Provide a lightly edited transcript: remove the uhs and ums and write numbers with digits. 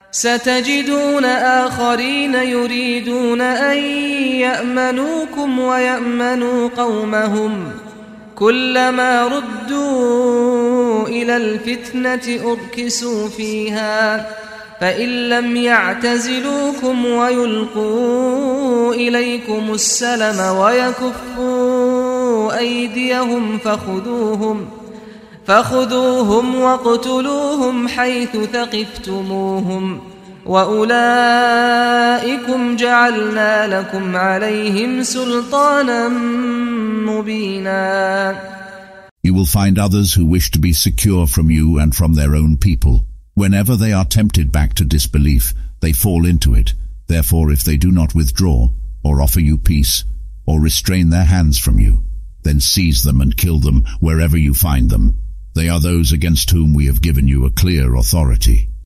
ستجدون آخرين يريدون أن يأمنوكم ويأمنوا قومهم كلما ردوا إلى الفتنة أركسوا فيها فإن لم يعتزلوكم ويلقوا إليكم السلم ويكفوا أيديهم فخذوهم واقتلوهم حيث ثقفتموهم وأولئكم جعلنا لكم عليهم سلطانا مبينا. You will find others who wish to be secure from you and from their own people. Whenever they are tempted back to disbelief, they fall into it. Therefore, if they do not withdraw, or offer you peace, or restrain their hands from you, then seize them and kill them wherever you find them. They are those against whom we have given you a clear authority.